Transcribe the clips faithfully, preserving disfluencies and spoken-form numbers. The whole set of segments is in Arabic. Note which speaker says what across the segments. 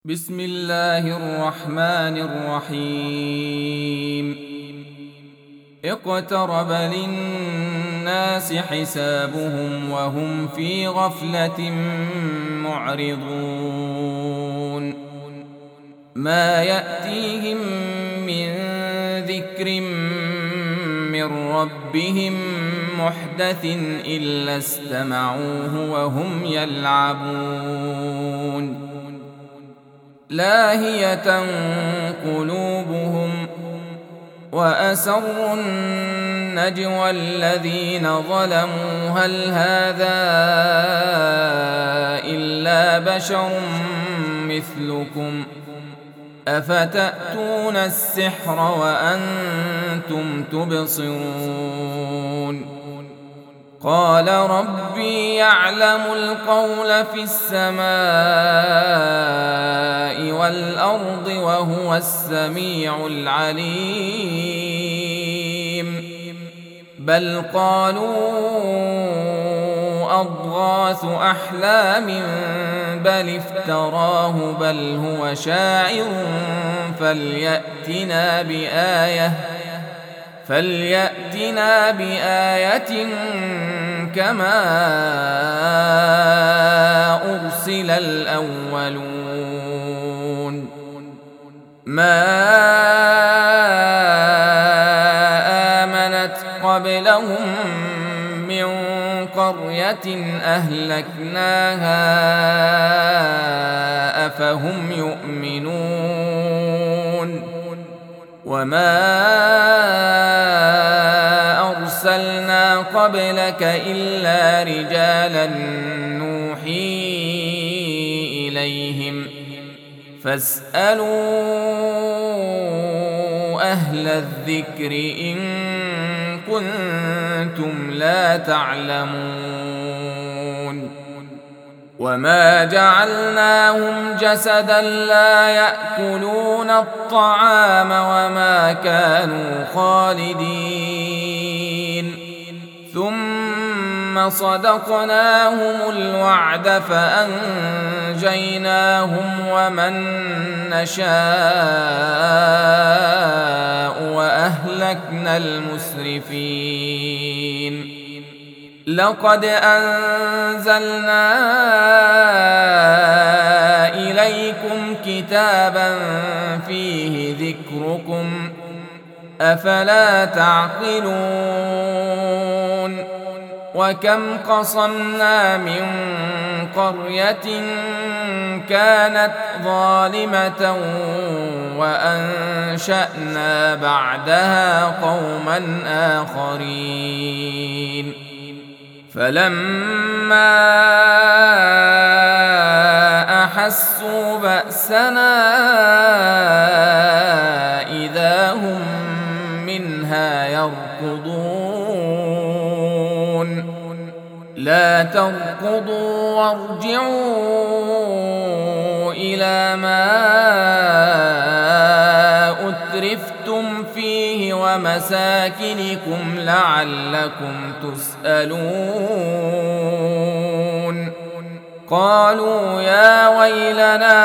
Speaker 1: بسم الله الرحمن الرحيم اقترب للناس حسابهم وهم في غفلة معرضون ما يأتيهم من ذكر من ربهم محدث إلا استمعوه وهم يلعبون لاهية قلوبهم وأسروا النجوى الذين ظلموا هل هذا إلا بشر مثلكم أفتأتون السحر وأنتم تبصرون قال ربي يعلم القول في السماء والأرض وهو السميع العليم بل قالوا أضغاث أحلام بل افتراه بل هو شاعر فليأتنا بآية فليأتنا بآية كما أرسل الأولون ما آمنت قبلهم من قرية أهلكناها أفهم يؤمنون وما أرسلنا قبلك إلا رجالا نوحي إليهم فاسألوا أهل الذكر إن كنتم لا تعلمون وما جعلناهم جسدا لا يأكلون الطعام وما كانوا خالدين ثم صدقناهم الوعد فأنجيناهم ومن نشاء وأهلكنا المسرفين لقد أنزلنا إليكم كتابا فيه ذكركم أفلا تعقلون وكم قصمنا من قرية كانت ظالمة وأنشأنا بعدها قوما آخرين فلما أحسوا بأسنا إذا هم منها يركضون لا تركضوا وارجعوا إلى ما أترفتم فيه ومساكنكم لعلكم تسألون قالوا يا ويلنا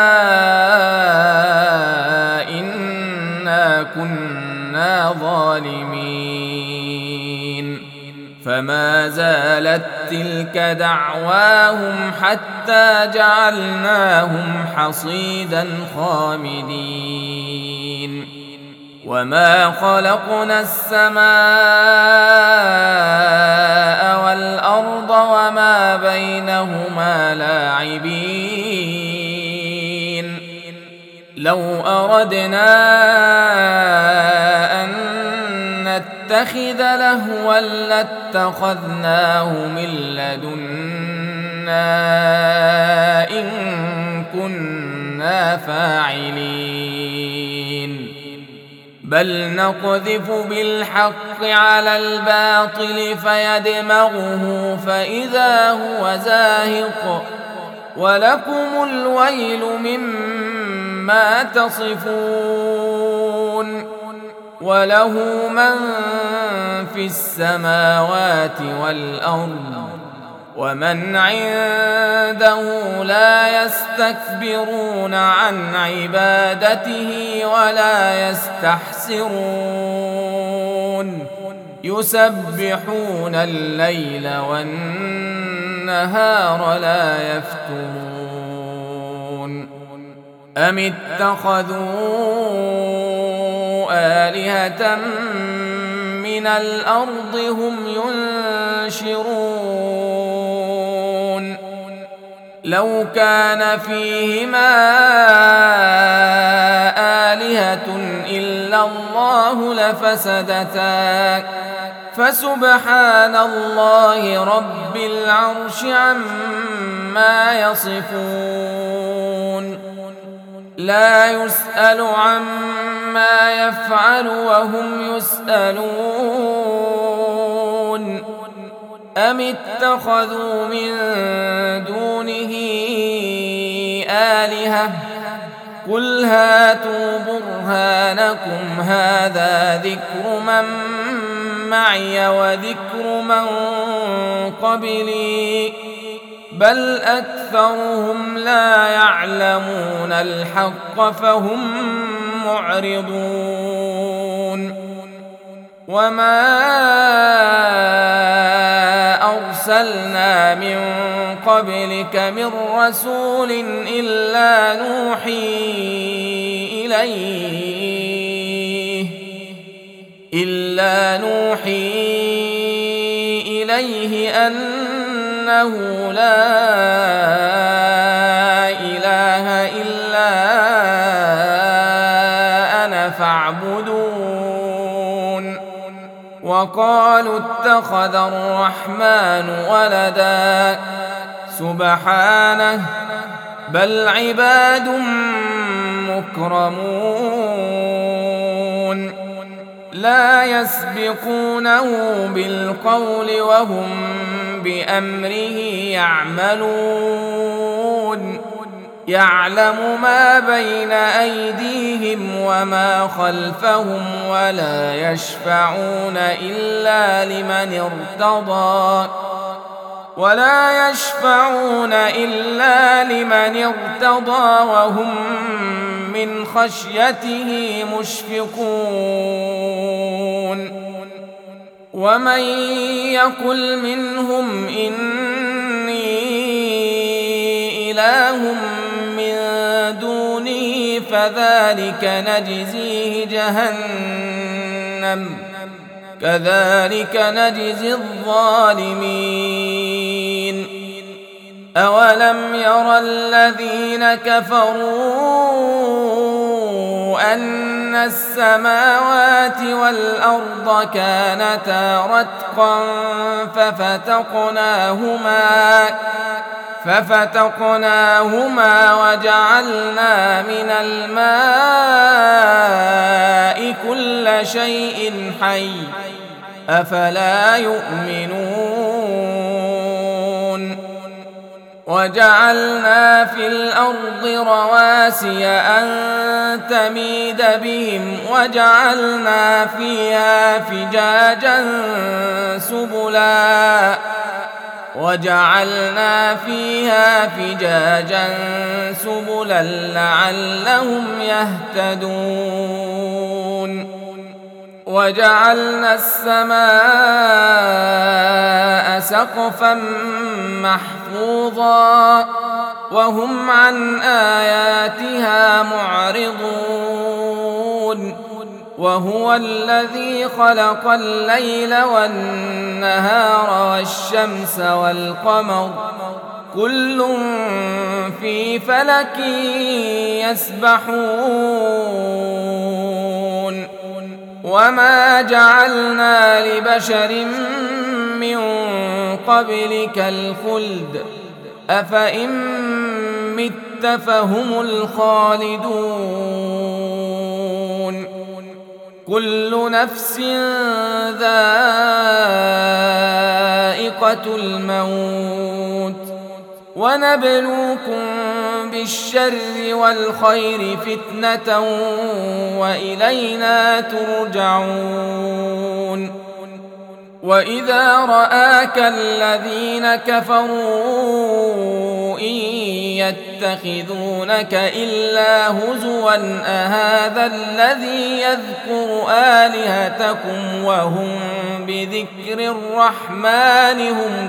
Speaker 1: إنا كنا ظالمين فما زالت تلك دعواهم حتى جعلناهم حصيدا خامدين وما خلقنا السماء والأرض وما بينهما لاعبين لو أردنا أن نتخذ لهوا لاتخذناه من لدنا إن كنا فاعلين بل نقذف بالحق على الباطل فيدمغه فإذا هو زاهق ولكم الويل مما تصفون وله من في السماوات والأرض ومن عنده لا يستكبرون عن عبادته ولا يستحسرون يسبحون الليل والنهار لا يفترون أم اتخذوا آلهة من الأرض هم ينشرون لو كان فيهما آلهة إلا الله لفسدتا فسبحان الله رب العرش عما يصفون لا يسأل عما يفعل وهم يسألون أم اتخذوا من دونه آلهة قل هاتوا برهانكم هذا ذكر من معي وذكر من قبلي بل أكثرهم لا يعلمون الحق فهم معرضون وما أرسلنا من قبلك من رسول إلا نوحي إليه إلا نوحي إليه أنه لا إله إلا أنا فاعبدون وقالوا اتخذ الرحمن ولدا سبحانه بل عباد مكرمون لا يسبقونه بالقول وهم بأمره يعملون يعلم ما بين أيديهم وما خلفهم ولا يشفعون إلا لمن ارتضى ولا يشفعون إلا لمن ارتضى وهم من خشيته مشفقون ومن يقل منهم إني إله من دونه فذلك نجزيه جهنم كذلك نجزي الظالمين أولم ير الذين كفروا أن السماوات والأرض كانتا رتقا ففتقناهما ففتقناهما وجعلنا من الماء كل شيء حي أفلا يؤمنون وجعلنا في الأرض رواسي أن تميد بهم وجعلنا فيها فجاجا سبلا وجعلنا فيها فجاجا سبلا لعلهم يهتدون وجعلنا السماء سقفا محفوظا وهم عن آياتها معرضون وهو الذي خلق الليل والنهار والشمس والقمر كل في فلك يسبحون وما جعلنا لبشر من قبلك الخلد أفإن مت فهم الخالدون كل نفس ذائقة الموت ونبلوكم بالشر والخير فتنة وإلينا ترجعون وإذا رآك الذين كفروا إن يتخذونك إلا هزوا أهذا الذي يذكر آلهتكم وهم بذكر الرحمن هم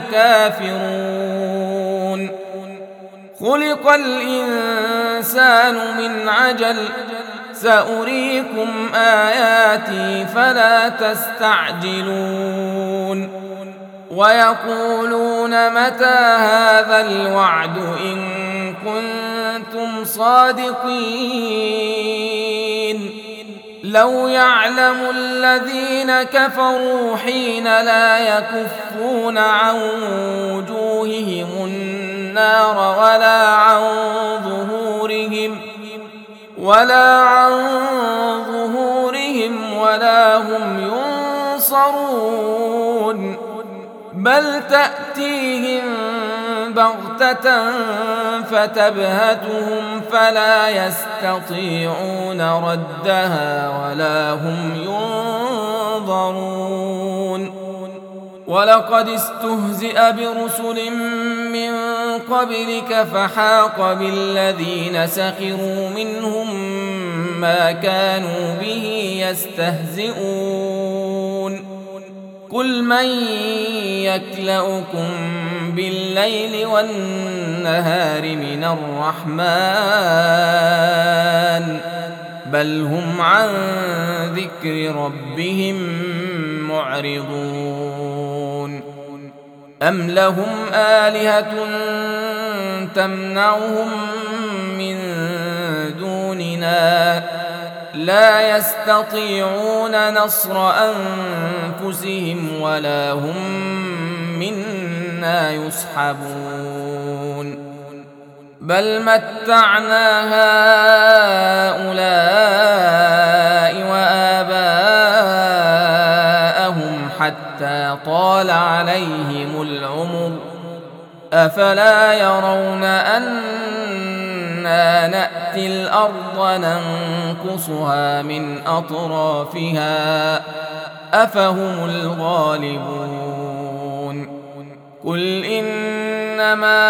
Speaker 1: كافرون خلق الإنسان من عجل سأريكم آياتي فلا تستعجلون ويقولون متى هذا الوعد إن كنتم صادقين لو يعلم الذين كفروا حين لا يكفون عن وجوههم النار ولا عن ظهورهم ولا عن ظهورهم ولا هم ينصرون بل تأتيهم بغتة فتبهتهم فلا يستطيعون ردها ولا هم ينظرون ولقد استهزئ برسل من قبلك فحاق بالذين سخروا منهم ما كانوا به يستهزئون قل من يكلؤكم بالليل والنهار من الرحمن بل هم عن ذكر ربهم معرضون أم لهم آلهة تمنعهم من دوننا لا يستطيعون نصر أنفسهم ولا هم منا يصحبون بل متعنا هؤلاء وآباءهم حتى طال عليهم العمر أفلا يرون أنا نأتي الأرض ننقصها من أطرافها أفهم الغالبون قل إنما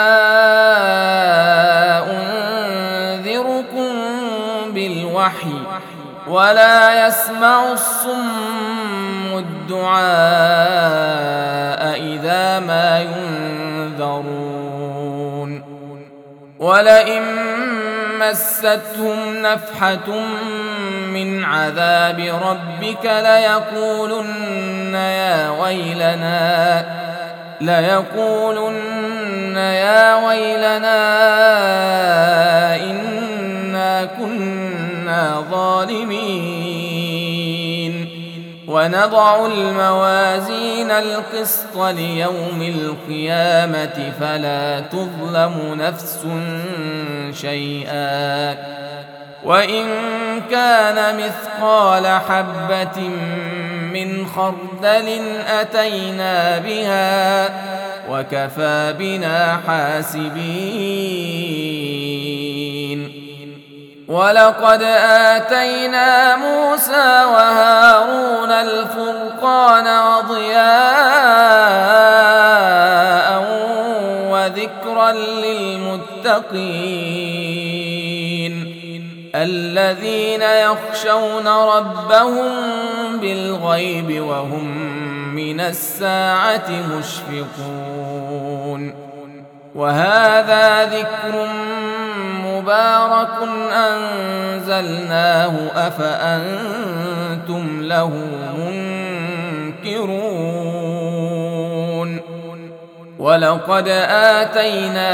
Speaker 1: أنذركم بالوحي ولا يسمع الصم الدعاء إذا ما ينذرون ولئن مستهم نفحة من عذاب ربك ليقولن يا ويلنا ليقولن يا ويلنا إنا كنا ظالمين ونضع الموازين القسط ليوم القيامة فلا تظلم نفس شيئا وإن كان مثقال حبة من خردل أتينا بها وكفى بنا حاسبين ولقد آتينا موسى وهارون الفرقان وضياء وذكرا للمتقين الذين يخشون ربهم بالغيب وهم من الساعة مشفقون وهذا ذكر مبارك أنزلناه أفأنتم له منكرون ولقد آتينا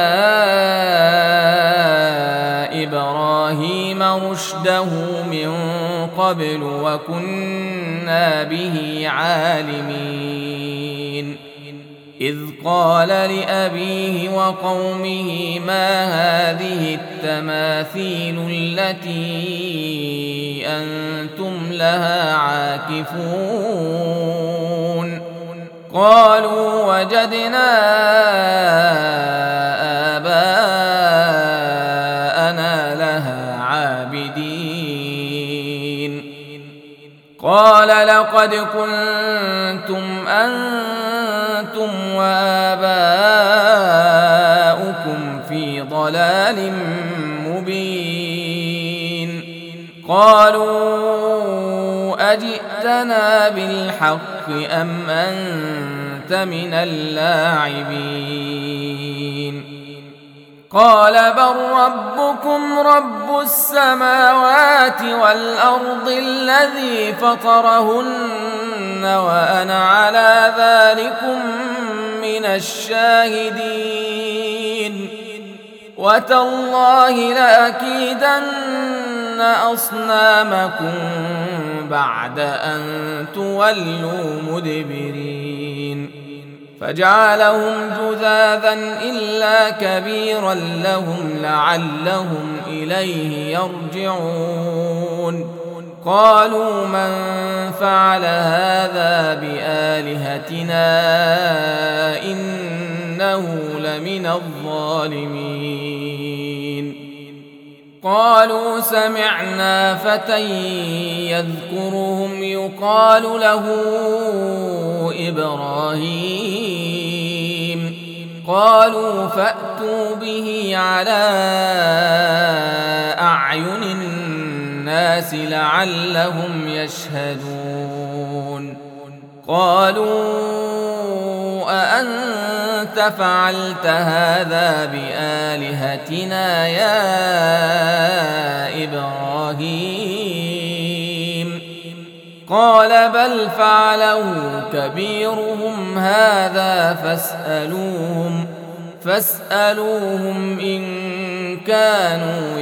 Speaker 1: إبراهيم رشده من قبل وكنا به عالمين إذ قال لأبيه وقومه ما هذه التماثيل التي أنتم لها عاكفون قالوا وجدنا آباءنا لها عابدين قال لقد كنتم أنتم وآباؤكم في ضلال مبين. قالوا أجئتنا بالحق أم أنت من اللاعبين؟ قال بل ربكم رب السماوات والأرض الذي فطرهن وأنا على ذلكم من الشاهدين. وتالله لأكيدن أصنامكم بعد أن تولوا مدبرين. فجعلهم جذاذا إلا كبيرا لهم لعلهم إليه يرجعون. قالوا من فعل هذا بآلهتنا إنه لمن الظالمين. قالوا سمعنا فتى يذكرهم يقال له إبراهيم. قالوا فأتوا به على أعين الناس لعلهم يشهدون. قالوا أأنت فعلت هذا بآلهتنا يا إبراهيم؟ قال بل فعله كبيرهم هذا فاسألوهم فاسألوهم إن كانوا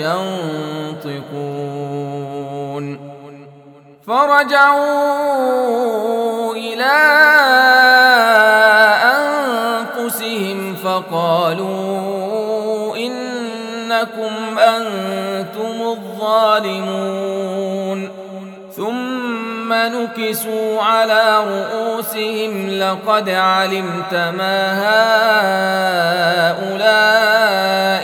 Speaker 1: ينطقون. فرجعوا إلى أنفسهم فقالوا إنكم أنتم الظالمون. ثم نكسوا على رؤوسهم لقد علمت ما هؤلاء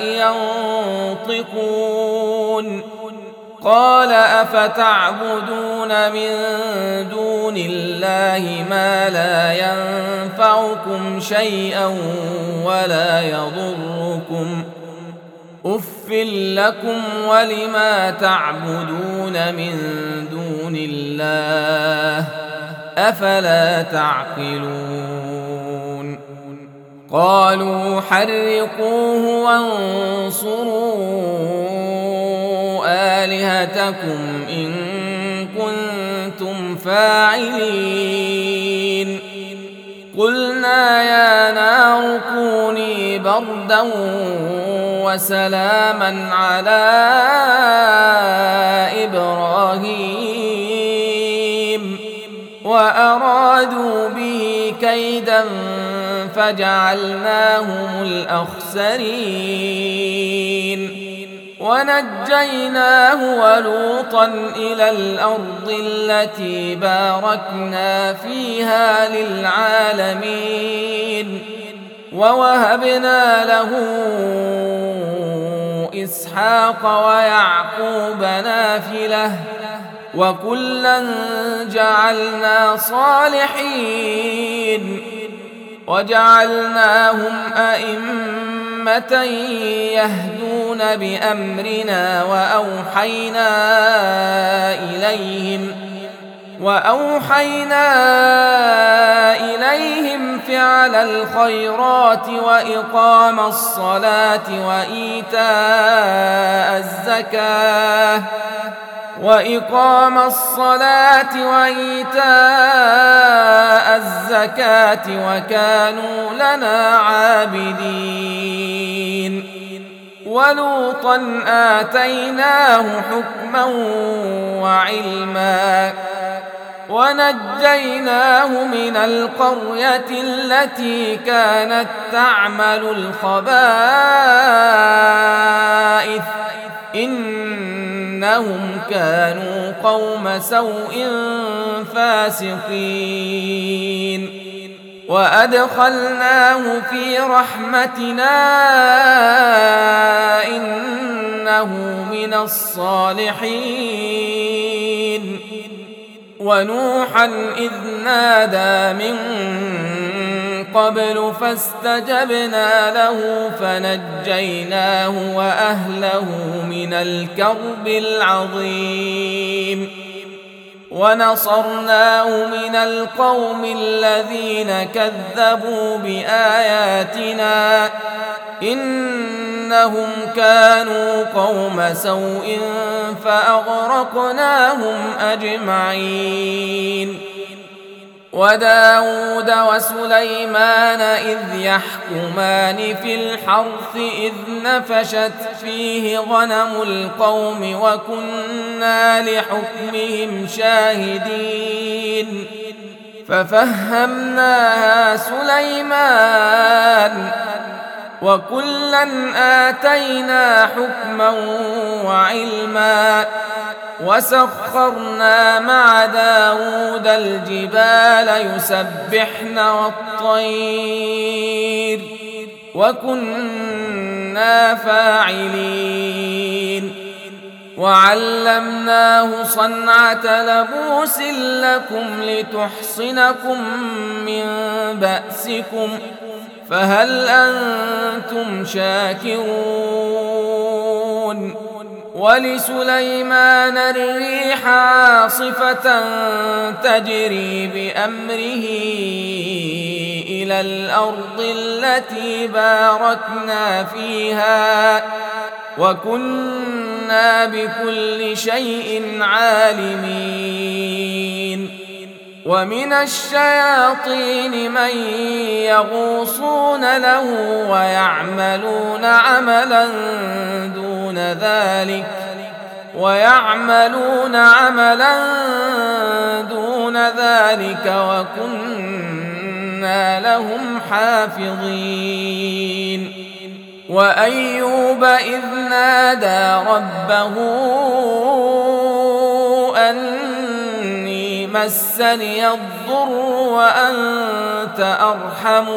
Speaker 1: ينطقون. قال أفتعبدون من دون الله ما لا ينفعكم شيئا ولا يضركم أف لكم ولما تعبدون من دون الله أفلا تعقلون؟ قالوا حرقوه وانصروا آلهتكم إن كنتم فاعلين. قلنا يا نار كوني بردا وسلاما على إبراهيم وأرادوا به كيدا فجعلناهم الأخسرين. ونجيناه ولوطا إلى الأرض التي باركنا فيها للعالمين. ووهبنا له إسحاق ويعقوب نافلة وكلا جعلنا صالحين. وجعلناهم أئمة يهدون بأمرنا وأوحينا إليهم وأوحينا إليهم فعل الخيرات وإقام الصلاة وإيتاء الزكاة وإقام الصلاة وإيتاء الزكاة وكانوا لنا عابدين. ولوطا آتيناه حكما وعلما ونجيناه من القرية التي كانت تعمل الخبائث إنهم كانوا قوم سوء فاسقين. وأدخلناه في رحمتنا إنه من الصالحين. ونوحا إذ نادى من قبل فاستجبنا له فنجيناه وأهله من الكرب العظيم ونصرناه من القوم الذين كذبوا بآياتنا إنهم كانوا قوم سوء فأغرقناهم أجمعين وداود وسليمان إذ يحكمان في الحرث إذ نفشت فيه غنم القوم وكنا لحكمهم شاهدين ففهمناها سليمان وكلا آتينا حكما وعلما وسخرنا مع داود الجبال يسبحن والطير وكنا فاعلين وعلمناه صنعة لبوس لكم لتحصنكم من بأسكم فهل أنتم شاكرون ولسليمان الريح عاصفة تجري بأمره إلى الأرض التي باركنا فيها وكنا بكل شيء عالمين ومن الشياطين من يغوصون له ويعملون عملا دون ذلك ويعملون عملا دون ذلك وكنا لهم حافظين وأيوب إذ نادى ربه أني مسني الضر وأنت أرحم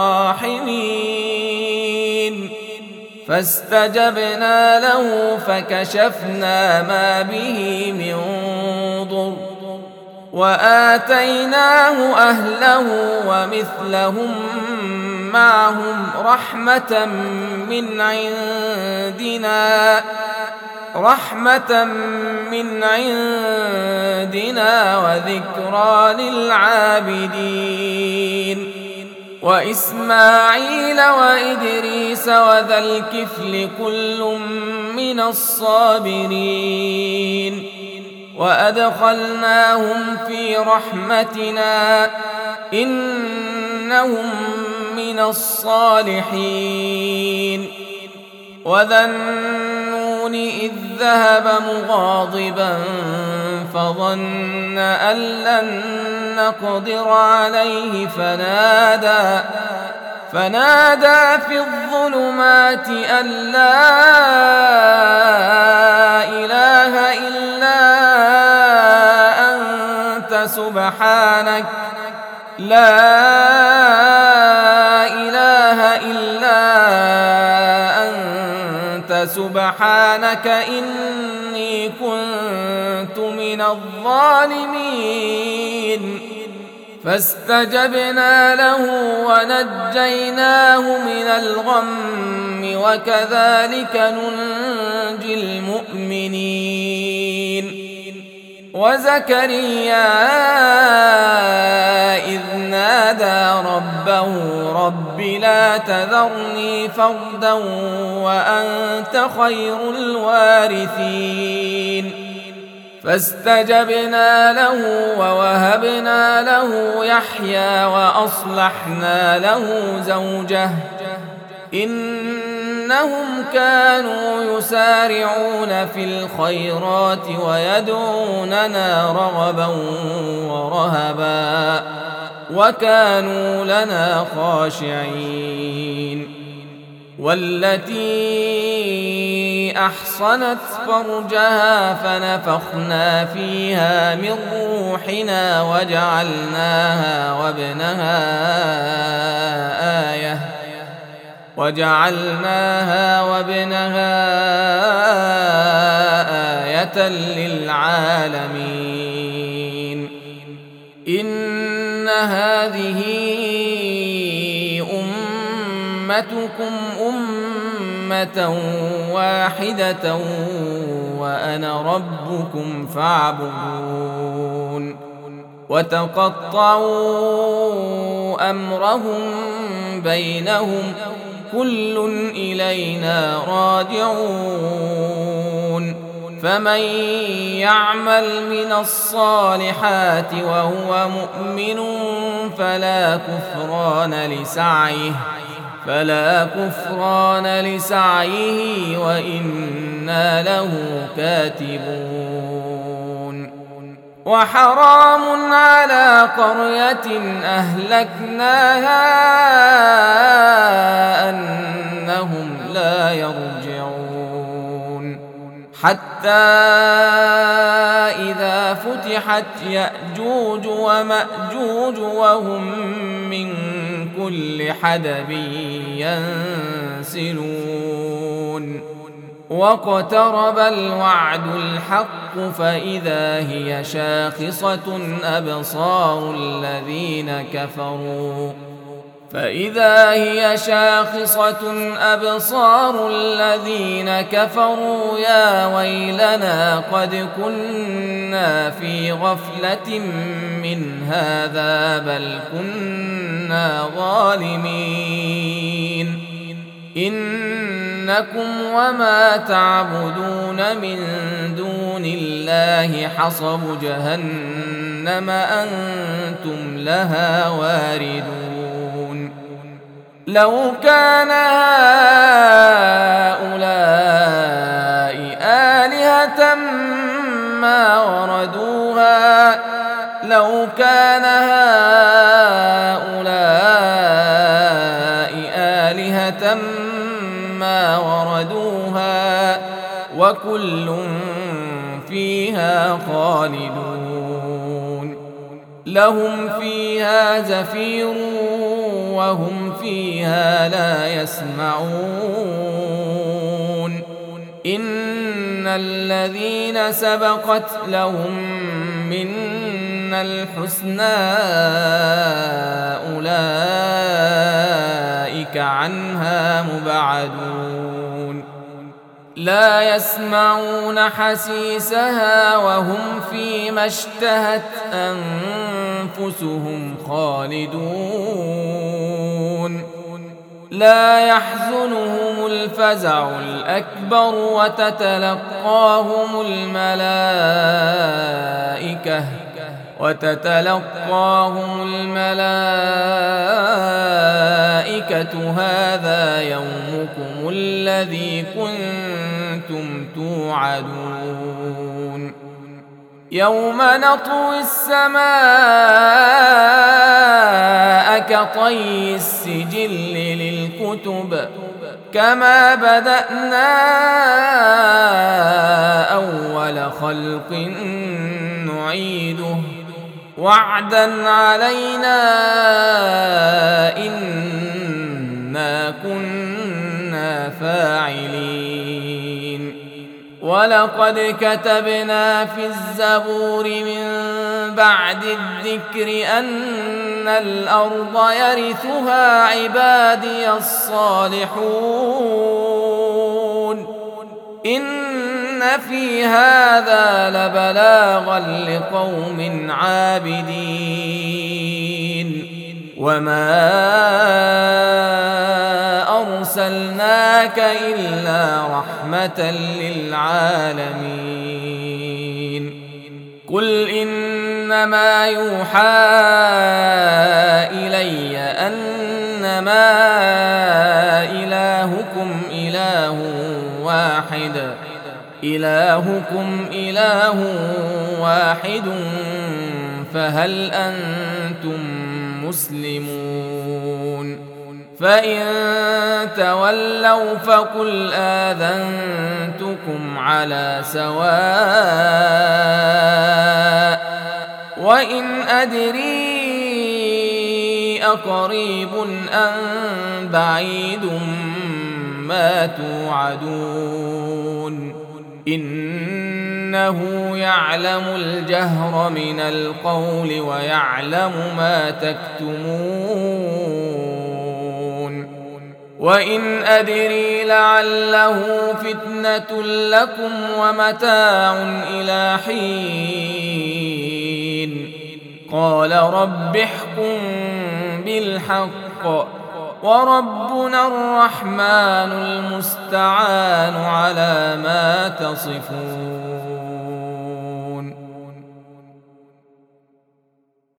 Speaker 1: الراحمين فاستجبنا له فكشفنا ما به من ضر وآتيناه أهله ومثلهم معهم رحمة من عندنا رحمة من عندنا وذكرى للعابدين وإسماعيل وإدريس وذا الكفل كل من الصابرين وأدخلناهم في رحمتنا إنهم من الصالحين وذا النون إذ ذهب مغاضبا فظن أن لن نقدر عليه فنادى فنادى في الظلمات أن لا إله إلا أنت سبحانك لا إله إلا أنت سبحانك إني كنت من الظالمين فاستجبنا له ونجيناه من الغم وكذلك ننجي المؤمنين وزكريا إذ نادى ربه رب لا تذرني فردا وأنت خير الوارثين فاستجبنا له ووهبنا له يحيى وأصلحنا له زوجه إنهم كانوا يسارعون في الخيرات ويدعوننا رغبا ورهبا وكانوا لنا خاشعين والتي أحصنت فرجها فنفخنا فيها من روحنا وجعلناها وابنها آية وجعلناها وابنها آية للعالمين إن هذه أمتكم أمة واحدة وأنا ربكم فاعبدون وتقطعوا أمرهم بينهم كل إلينا راجعون فمن يعمل من الصالحات وهو مؤمن فلا كفران لسعيه فلا كفران لسعيه وإنا له كاتبون وحرام على قرية أهلكناها أنهم لا يرجعون حتى إذا فتحت يأجوج ومأجوج وهم من كل حدب ينسلون واقترب الوعد الحق فإذا هي شاخصة أبصار الذين كفروا فإذا هي شاخصة أبصار الذين كفروا يا ويلنا قد كنا في غفلة من هذا بل كنا ظالمين إنكم وما تعبدون من دون الله حصب جهنم أنتم لها واردون لو كان هؤلاء آلهة ما وردوها لو كان هؤلاء آلهة ما وردوها وكل فيها خالدون لهم فيها زفير وهم فيها لا يسمعون إن الذين سبقت لهم منا الحسنى أولئك عنها مبعدون لا يسمعون حسيسها وهم فيما اشتهت أنفسهم خالدون لا يحزنهم الفزع الأكبر وتتلقاهم الملائكة وتتلقاهم الملائكة هذا يومكم الذي كنتم توعدون يوم نطوي السماء كطي السجل للكتب كما بدأنا أول خلق نعيده وعدا علينا إنا كنا فاعلين ولقد كتبنا في الزبور من بعد الذكر أن الأرض يرثها عبادي الصالحون إن في هذا لبلاغا لقوم عابدين وما أرسلناك إلا رحمة للعالمين قل إنما يوحى إلي أنما إلهكم إله واحد إلهكم إله واحد فهل أنتم مسلمون فإن تولوا فقل آذنتكم على سواء وإن أدري أقريب أم بعيد ما توعدون إنه يعلم الجهر من القول ويعلم ما تكتمون وإن أدري لعله فتنة لكم ومتاع إلى حين قال رب احكم بالحق وربنا الرحمن المستعان على ما تصفون